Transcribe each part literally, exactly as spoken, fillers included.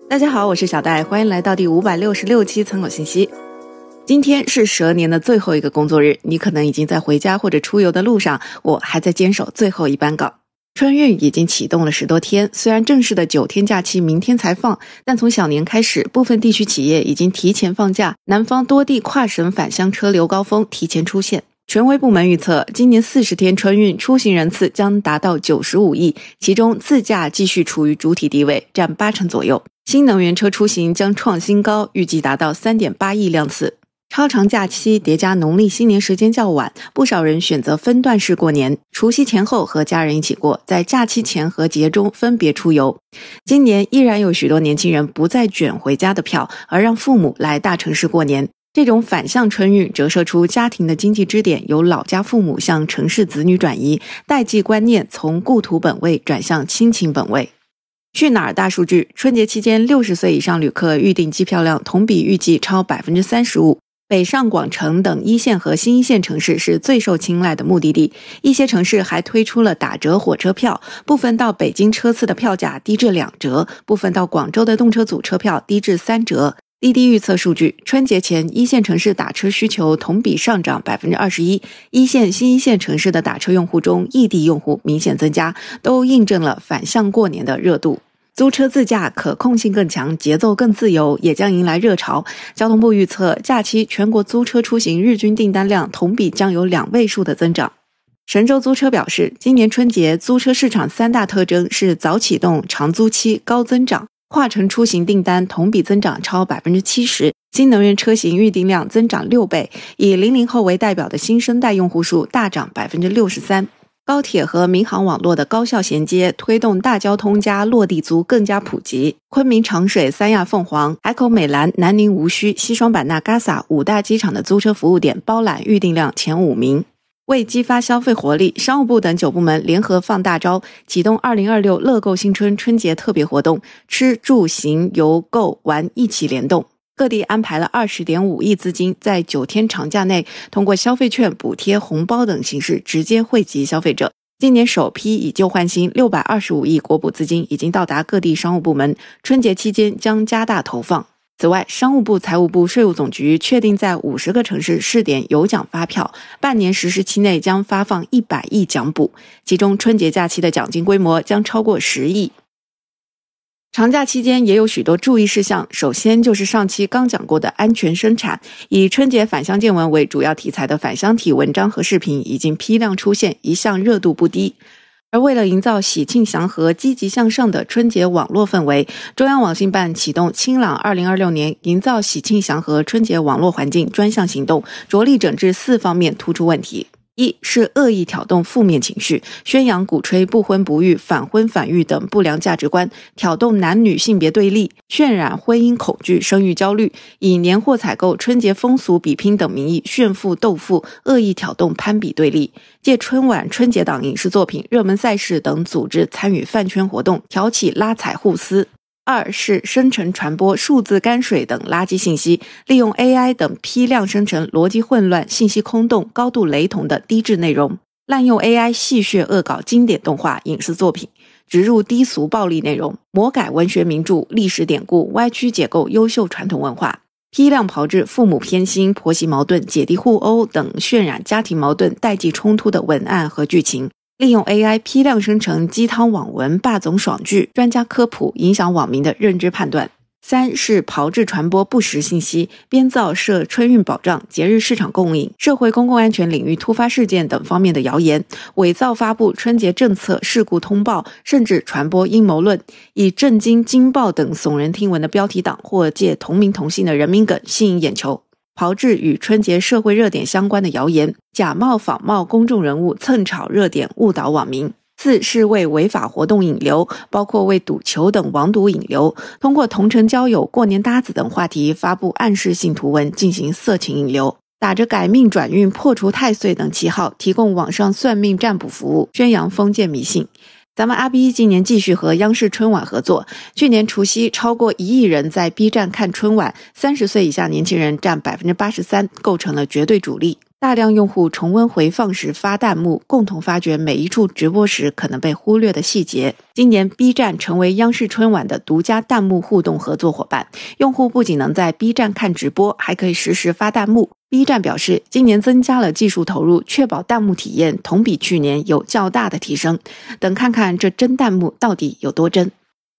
大家好，我是小戴，欢迎来到第五百六十六期参考信息。今天是蛇年的最后一个工作日，你可能已经在回家或者出游的路上，我还在坚守最后一班岗。春运已经启动了十多天，虽然正式的九天假期明天才放，但从小年开始，部分地区企业已经提前放假，南方多地跨省返乡车流高峰提前出现。权威部门预测，今年四十天春运出行人次将达到九十五亿，其中自驾继续处于主体地位，占八成左右。新能源车出行将创新高，预计达到 三点八亿辆次。超长假期叠加农历新年时间较晚，不少人选择分段式过年，除夕前后和家人一起过，在假期前和节中分别出游。今年依然有许多年轻人不再卷回家的票，而让父母来大城市过年。这种反向春运折射出家庭的经济支点由老家父母向城市子女转移，代际观念从故土本位转向亲情本位。去哪儿大数据，春节期间六十岁以上旅客预订机票量同比预计超 百分之三十五， 北上广城等一线和新一线城市是最受青睐的目的地，一些城市还推出了打折火车票，部分到北京车次的票价低至两折，部分到广州的动车组车票低至三折。滴滴预测数据，春节前一线城市打车需求同比上涨 百分之二十一， 一线新一线城市的打车用户中，异地用户明显增加，都印证了反向过年的热度。租车自驾可控性更强，节奏更自由，也将迎来热潮。交通部预测，假期全国租车出行日均订单量同比将有两位数的增长。神州租车表示，今年春节租车市场三大特征是早启动、长租期、高增长。跨城出行订单同比增长超 百分之七十， 新能源车型预订量增长六倍，以零零后为代表的新生代用户数大涨 百分之六十三。高铁和民航网络的高效衔接，推动大交通加落地租更加普及。昆明长水、三亚凤凰、海口美兰、南宁无锡、西双版纳嘎洒五大机场的租车服务点包揽预订量前五名。为激发消费活力，商务部等九部门联合放大招，启动二零二六乐购新春春节特别活动，吃住行游购玩一起联动。各地安排了 二十点五亿资金，在九天长假内通过消费券、补贴、红包等形式直接惠及消费者。今年首批以旧换新六百二十五亿国补资金已经到达各地商务部门，春节期间将加大投放。此外，商务部、财务部、税务总局确定在五十个城市试点有奖发票，半年实施期内将发放一百亿奖补，其中春节假期的奖金规模将超过十亿。长假期间也有许多注意事项，首先就是上期刚讲过的安全生产，以春节返乡见闻为主要题材的返乡体文章和视频已经批量出现，一向热度不低。而为了营造喜庆祥和、积极向上的春节网络氛围，中央网信办启动清朗二零二六年营造喜庆祥和春节网络环境专项行动，着力整治四方面突出问题。一是恶意挑动负面情绪，宣扬鼓吹不婚不育、反婚反育等不良价值观，挑动男女性别对立，渲染婚姻恐惧、生育焦虑，以年货采购、春节风俗比拼等名义炫富斗富，恶意挑动攀比对立，借春晚、春节档影视作品、热门赛事等组织参与饭圈活动，挑起拉踩互撕。二是生成传播数字泔水等垃圾信息，利用 A I 等批量生成逻辑混乱、信息空洞、高度雷同的低质内容，滥用 A I 戏谑恶搞经典动画、影视作品，植入低俗暴力内容，魔改文学名著、历史典故，歪曲解构优秀传统文化，批量炮制父母偏心、婆媳矛盾、姐弟互殴等渲染家庭矛盾、代际冲突的文案和剧情。利用 A I 批量生成鸡汤网文、霸总爽剧，专家科普，影响网民的认知判断。三是炮制传播不实信息，编造涉春运保障、节日市场供应、社会公共安全领域突发事件等方面的谣言，伪造发布春节政策、事故通报，甚至传播阴谋论，以震惊、惊爆等耸人听闻的标题党，或借同名同姓的人名梗吸引眼球。炮制与春节社会热点相关的谣言，假冒仿冒公众人物蹭炒热点，误导网民。四是为违法活动引流，包括为赌球等网赌引流，通过同城交友、过年搭子等话题发布暗示性图文进行色情引流，打着改命转运、破除太岁等旗号，提供网上算命占卜服务，宣扬封建迷信。咱们阿 B 今年继续和央视春晚合作，去年除夕超过一亿人在 B 站看春晚，三十岁以下年轻人占 百分之八十三， 构成了绝对主力。 大量用户重温回放时发弹幕，共同发掘每一处直播时可能被忽略的细节。今年 B 站成为央视春晚的独家弹幕互动合作伙伴，用户不仅能在 B 站看直播，还可以实时发弹幕。B 站表示，今年增加了技术投入，确保弹幕体验同比去年有较大的提升。等看看这真弹幕到底有多真。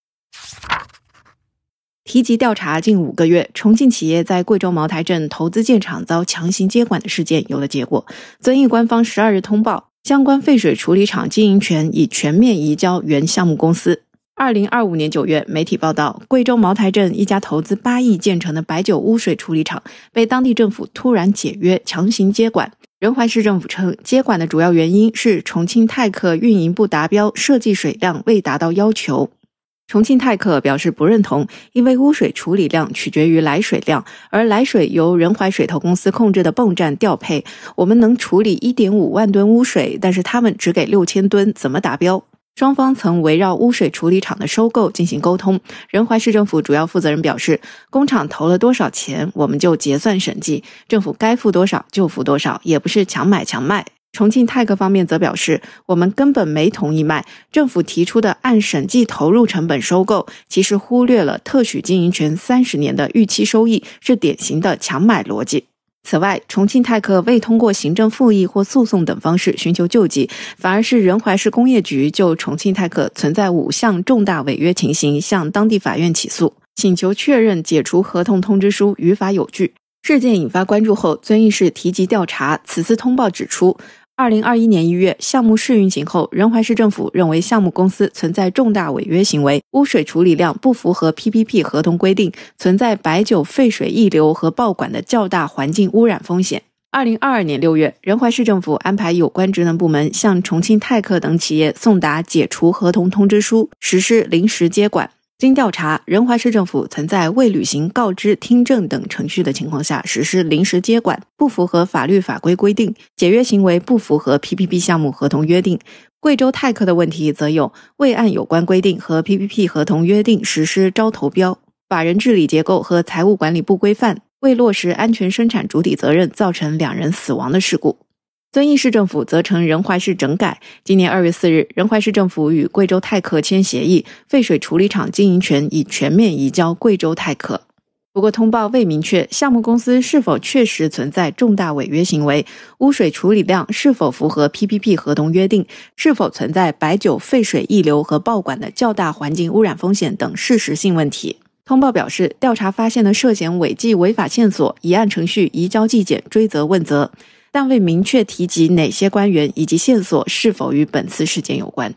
提及调查近五个月，重庆企业在贵州茅台镇投资建厂遭强行接管的事件有了结果。遵义官方十二日通报，相关废水处理厂经营权已全面移交原项目公司。二零二五年九月，媒体报道，贵州茅台镇一家投资八亿建成的白酒污水处理厂被当地政府突然解约，强行接管。仁怀市政府称，接管的主要原因是重庆泰克运营不达标，设计水量未达到要求。重庆泰克表示不认同，因为污水处理量取决于来水量，而来水由仁怀水投公司控制的泵站调配，我们能处理 一点五万吨污水，但是他们只给六千吨，怎么达标？双方曾围绕污水处理厂的收购进行沟通。仁怀市政府主要负责人表示，工厂投了多少钱，我们就结算审计，政府该付多少就付多少，也不是强买强卖。重庆泰克方面则表示，我们根本没同意卖，政府提出的按审计投入成本收购，其实忽略了特许经营权三十年的预期收益，是典型的强买逻辑。此外，重庆泰克未通过行政复议或诉讼等方式寻求救济，反而是仁怀市工业局就重庆泰克存在五项重大违约情形向当地法院起诉，请求确认解除合同通知书于法有据。事件引发关注后，遵义市提及调查。此次通报指出，二零二一年一月，项目试运行后，仁怀市政府认为项目公司存在重大违约行为，污水处理量不符合 P P P 合同规定，存在白酒废水溢流和爆管的较大环境污染风险。二零二二年六月，仁怀市政府安排有关职能部门向重庆泰克等企业送达解除合同通知书，实施临时接管。经调查，仁怀市政府曾在未履行告知、听证等程序的情况下实施临时接管，不符合法律法规规定，解约行为不符合 P P P 项目合同约定。贵州泰克的问题则有未按有关规定和 P P P 合同约定实施招投标，法人治理结构和财务管理不规范，未落实安全生产主体责任，造成两人死亡的事故。遵义市政府则称仁怀市整改。今年二月四日，仁怀市政府与贵州泰克签协议，废水处理厂经营权已全面移交贵州泰克。不过通报未明确项目公司是否确实存在重大违约行为，污水处理量是否符合 P P P 合同约定，是否存在白酒废水溢流和爆管的较大环境污染风险等事实性问题。通报表示，调查发现的涉嫌违纪违法线索，已按程序移交纪检追责问责，但未明确提及哪些官员以及线索是否与本次事件有关。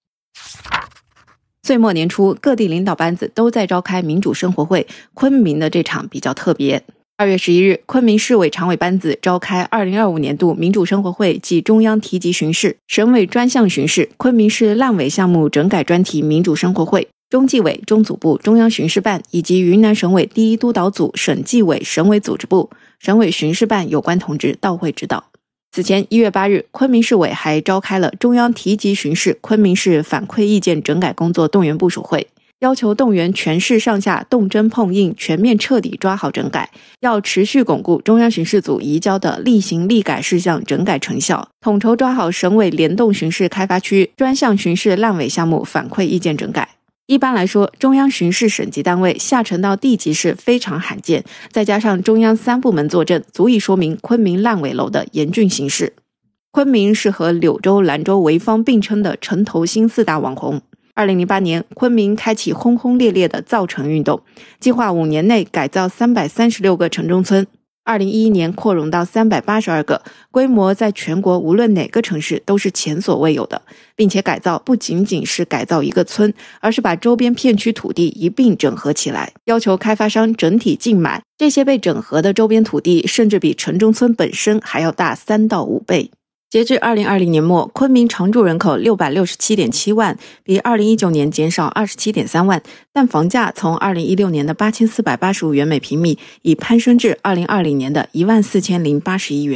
岁末年初，各地领导班子都在召开民主生活会，昆明的这场比较特别。二月十一日，昆明市委常委班子召开二零二五年度民主生活会暨中央提及巡视、省委专项巡视、昆明市烂尾项目整改专题民主生活会，中纪委、中组部、中央巡视办以及云南省委第一督导组、省纪委、省委组织部、省委巡视办有关同志到会指导。此前一月八日，昆明市委还召开了中央提及巡视昆明市反馈意见整改工作动员部署会，要求动员全市上下动真碰硬，全面彻底抓好整改，要持续巩固中央巡视组移交的例行例改事项整改成效，统筹抓好省委联动巡视开发区专项巡视烂尾项目反馈意见整改。一般来说，中央巡视省级单位下沉到地级市非常罕见，再加上中央三部门坐镇，足以说明昆明烂尾楼的严峻形势。昆明是和柳州、兰州、潍坊并称的城头新四大网红。二零零八年，昆明开启轰轰烈烈的造城运动，计划五年内改造三百三十六个城中村。二零一一年扩容到三百八十二个，规模在全国无论哪个城市都是前所未有的，并且改造不仅仅是改造一个村，而是把周边片区土地一并整合起来，要求开发商整体竞买，这些被整合的周边土地甚至比城中村本身还要大三到五倍。截至二零二零年末，昆明常住人口 六百六十七点七万，比二零一九年减少 二十七点三万，但房价从二零一六年的八千四百八十五元每平米已攀升至二零二零年的一万四千零八十一元。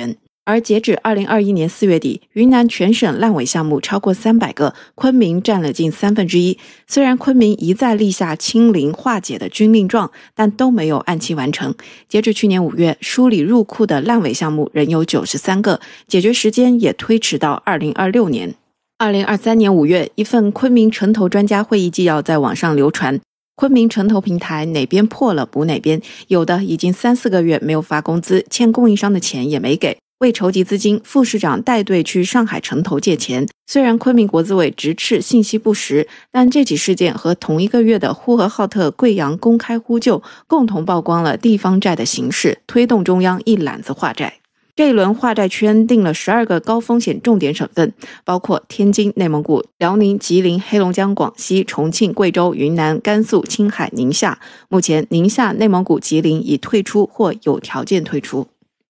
而截止二零二一年四月底，云南全省烂尾项目超过三百个，昆明占了近三分之一。虽然昆明一再立下清零化解的军令状，但都没有按期完成。截至去年五月，梳理入库的烂尾项目仍有九十三个，解决时间也推迟到二零二六年。二零二三年五月，一份昆明城投专家会议纪要在网上流传。昆明城投平台哪边破了补哪边，有的已经三四个月没有发工资，欠供应商的钱也没给。为筹集资金，副市长带队去上海城投借钱。虽然昆明国资委直斥信息不实，但这起事件和同一个月的呼和浩特、贵阳公开呼救，共同曝光了地方债的形势，推动中央一揽子化债。这一轮化债圈定了十二个高风险重点省份，包括天津、内蒙古、辽宁、吉林、黑龙江、广西、重庆、贵州、云南、甘肃、青海、宁夏。目前，宁夏、内蒙古、吉林已退出或有条件退出。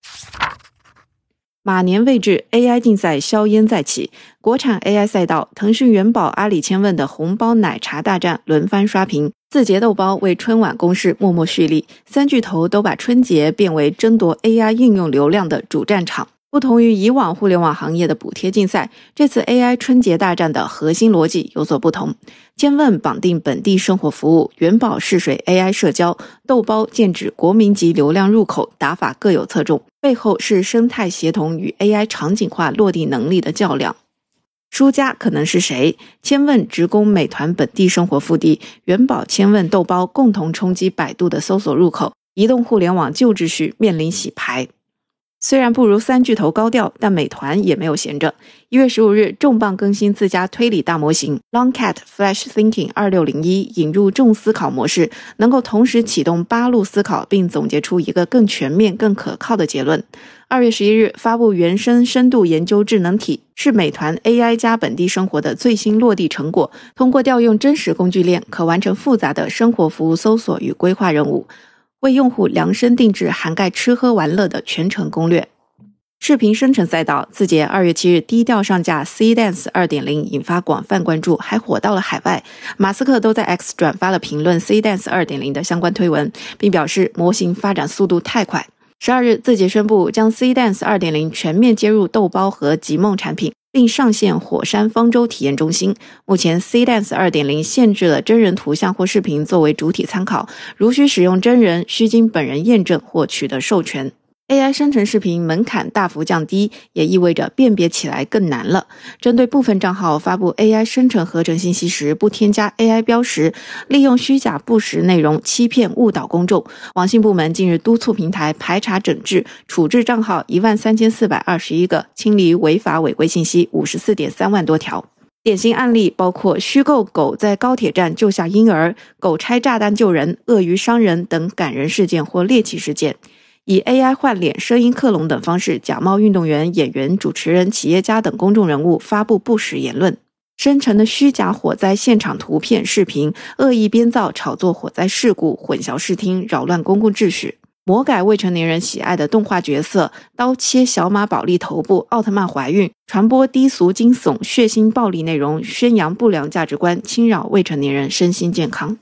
马年未至 ，A I 竞赛硝烟再起。国产 A I 赛道，腾讯、元宝、阿里、千问的红包奶茶大战轮番刷屏，字节豆包为春晚攻势默默蓄力，三巨头都把春节变为争夺 A I 应用流量的主战场。不同于以往互联网行业的补贴竞赛，这次 A I 春节大战的核心逻辑有所不同。千问绑定本地生活服务，元宝试水 A I 社交，豆包剑指国民级流量入口，打法各有侧重，背后是生态协同与 A I 场景化落地能力的较量。输家可能是谁？千问直攻美团本地生活腹地，元宝、千问、豆包共同冲击百度的搜索入口，移动互联网旧秩序面临洗牌。虽然不如三巨头高调，但美团也没有闲着。一月十五日，重磅更新自家推理大模型 Longcat Flash Thinking 二六零一，引入重思考模式，能够同时启动八路思考，并总结出一个更全面、更可靠的结论。二月十一日发布原生深度研究智能体，是美团 A I 加本地生活的最新落地成果。通过调用真实工具链，可完成复杂的生活服务搜索与规划任务，为用户量身定制涵盖吃喝玩乐的全程攻略。视频生成赛道，字节二月七日低调上架 C Dance 二点零， 引发广泛关注，还火到了海外。马斯克都在 X 转发了评论 C Dance 二点零 的相关推文，并表示模型发展速度太快。十二日，字节宣布将 C Dance 二点零 全面接入豆包和极梦产品，并上线火山方舟体验中心。目前 C Dance 二点零 限制了真人图像或视频作为主体参考，如需使用真人，需经本人验证或取得授权。A I 生成视频门槛大幅降低，也意味着辨别起来更难了。针对部分账号发布 A I 生成合成信息时不添加 A I 标识，利用虚假不实内容欺骗误导公众，网信部门近日督促平台排查整治，处置账号一万三千四百二十一个，清理违法违规信息 五十四点三万多条。典型案例包括虚构狗在高铁站救下婴儿、狗拆炸弹救人、鳄鱼伤人等感人事件或猎奇事件。以 A I 换脸、声音克隆等方式假冒运动员、演员、主持人、企业家等公众人物发布不实言论，生成的虚假火灾现场图片、视频，恶意编造、炒作火灾事故，混淆视听，扰乱公共秩序。魔改未成年人喜爱的动画角色，刀切小马宝莉头部，奥特曼怀孕，传播低俗惊悚、血腥暴力内容，宣扬不良价值观，侵扰未成年人身心健康。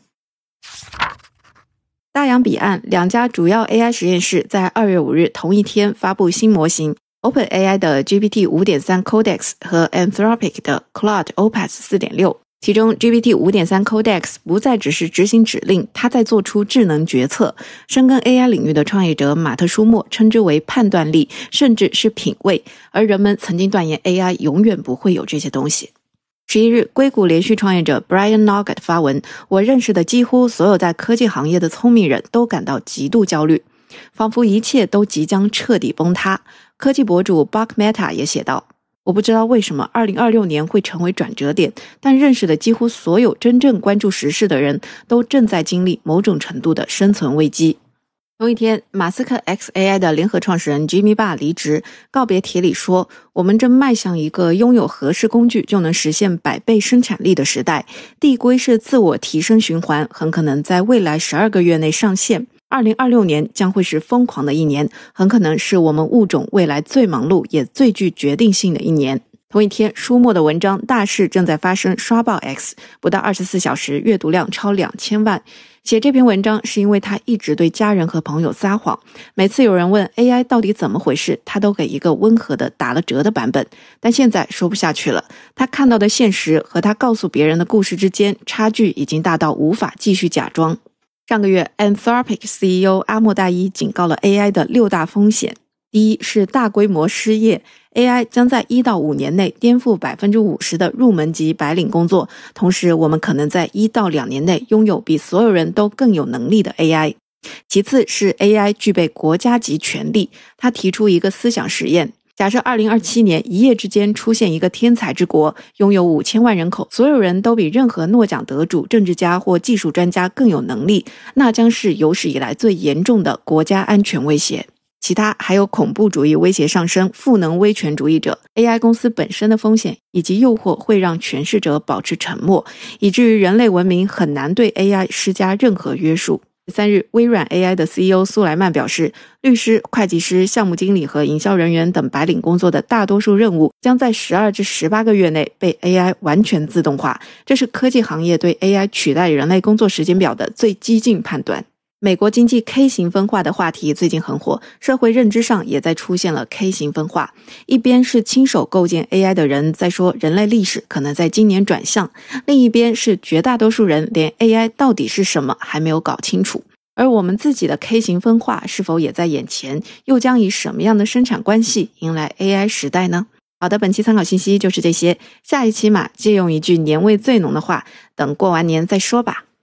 大洋彼岸，两家主要 A I 实验室在二月五日同一天发布新模型 OpenAI 的 G P T 五点三 Codex 和 Anthropic 的 Claude Opus 四点六。其中 G P T 五点三 Codex 不再只是执行指令，它在做出智能决策。深耕 A I 领域的创业者马特舒默称之为判断力，甚至是品味，而人们曾经断言 A I 永远不会有这些东西。十一日，硅谷连续创业者 Brian Nugget 发文，我认识的几乎所有在科技行业的聪明人都感到极度焦虑，仿佛一切都即将彻底崩塌。科技博主 Buck Meta 也写道，我不知道为什么二零二六年会成为转折点，但认识的几乎所有真正关注时事的人都正在经历某种程度的生存危机。同一天，马斯克 X A I 的联合创始人 Jimmy Ba 离职，告别帖里说，我们正迈向一个拥有合适工具就能实现百倍生产力的时代，递归是自我提升循环，很可能在未来十二个月内上线。二零二六年将会是疯狂的一年，很可能是我们物种未来最忙碌也最具决定性的一年。同一天，舒默的文章大事正在发生刷爆 X， 不到二十四小时阅读量超两千万。 写这篇文章是因为他一直对家人和朋友撒谎，每次有人问 A I 到底怎么回事，他都给一个温和的打了折的版本。但现在说不下去了，他看到的现实和他告诉别人的故事之间差距已经大到无法继续假装。上个月 Anthropic C E O 阿莫大伊警告了 A I 的六大风险。第一是大规模失业， A I 将在一到五年内颠覆 百分之五十 的入门级白领工作，同时我们可能在一到两年内拥有比所有人都更有能力的 A I。 其次是 A I 具备国家级权力，他提出一个思想实验，假设二零二七年一夜之间出现一个天才之国，拥有五千万人口，所有人都比任何诺奖得主、政治家或技术专家更有能力，那将是有史以来最严重的国家安全威胁。其他还有恐怖主义威胁上升、赋能威权主义者、A I 公司本身的风险，以及诱惑会让权势者保持沉默，以至于人类文明很难对 A I 施加任何约束。三日，微软 A I 的 C E O 苏莱曼表示，律师、会计师、项目经理和营销人员等白领工作的大多数任务将在十二至十八个月内被 A I 完全自动化，这是科技行业对 A I 取代人类工作时间表的最激进判断。美国经济 K 型分化的话题最近很火，社会认知上也在出现了 K 型分化。一边是亲手构建 A I 的人在说人类历史可能在今年转向，另一边是绝大多数人连 A I 到底是什么还没有搞清楚。而我们自己的 K 型分化是否也在眼前，又将以什么样的生产关系迎来 A I 时代呢？好的，本期参考信息就是这些，下一期嘛，借用一句年味最浓的话，等过完年再说吧。